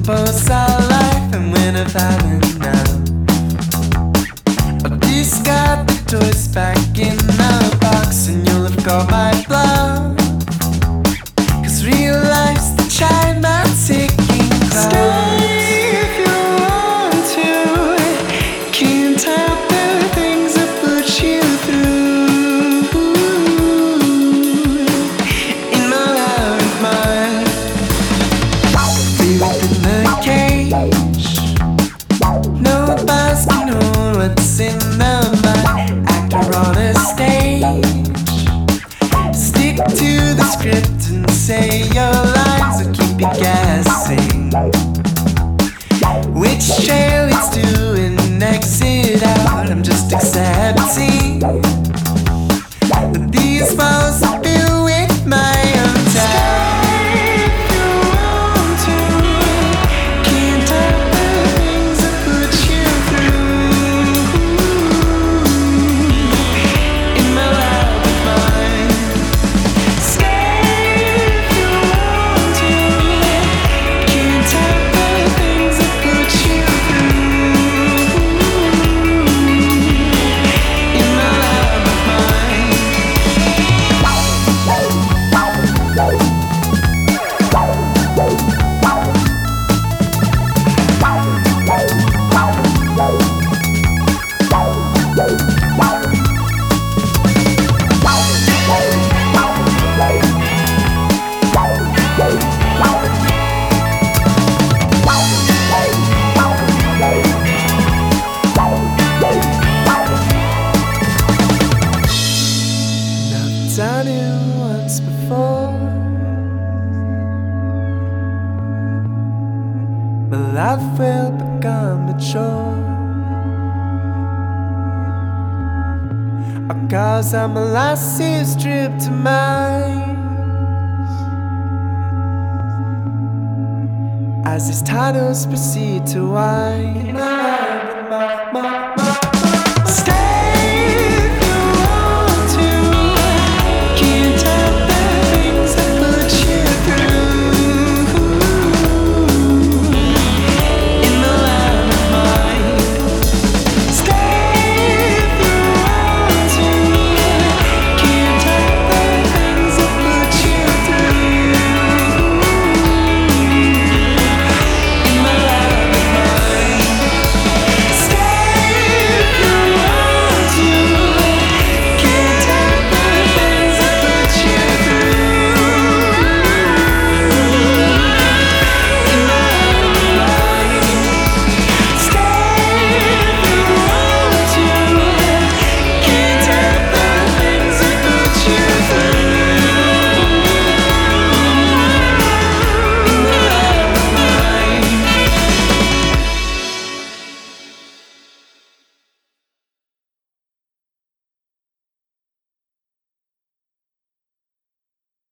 suppose our life and when I've had enough, I'll discard the toys back in the box, and you'll have got my bluff. 'Cause real life's the chime I'm ticking clocks. Stay if you want to. Can't help the things I put you through. In my love of mine, be within the cage. No boss can hold what's in the mind. Actor on a stage. Stick to the script and say your lines will keep you guessing. Which trail leads to an exit out? I'm just accepting that these walls are built with my own time. If you want to, can't help the things I put you through. In my life of mine, stay if you want to. Can't help the things I put you through. In my life of mine. I've done it once before, my life will become mature. Cause I'm a lassie stripped to mine. As these titles proceed to wind, my